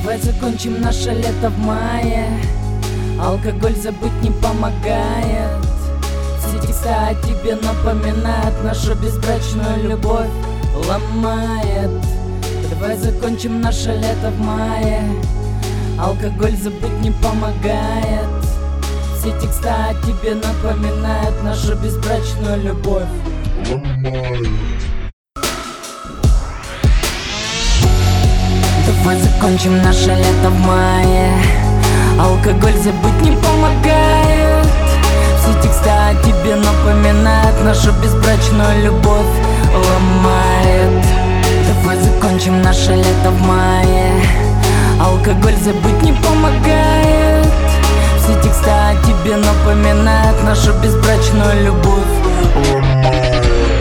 Давай закончим наше лето в мае. Алкоголь забыть не помогает. Все текста о тебе напоминают, нашу безбрачную любовь ломает. Давай закончим наше лето в мае. Алкоголь забыть не помогает. Все текста о тебе напоминают, нашу безбрачную любовь ломает. Давай закончим наше лето в мае. Алкоголь забыть не помогает. Все текста о тебе напоминают, нашу безбрачную любовь ломает. Давай закончим наше лето в мае. Алкоголь забыть не помогает. Все текста о тебе напоминают, нашу безбрачную любовь ломает.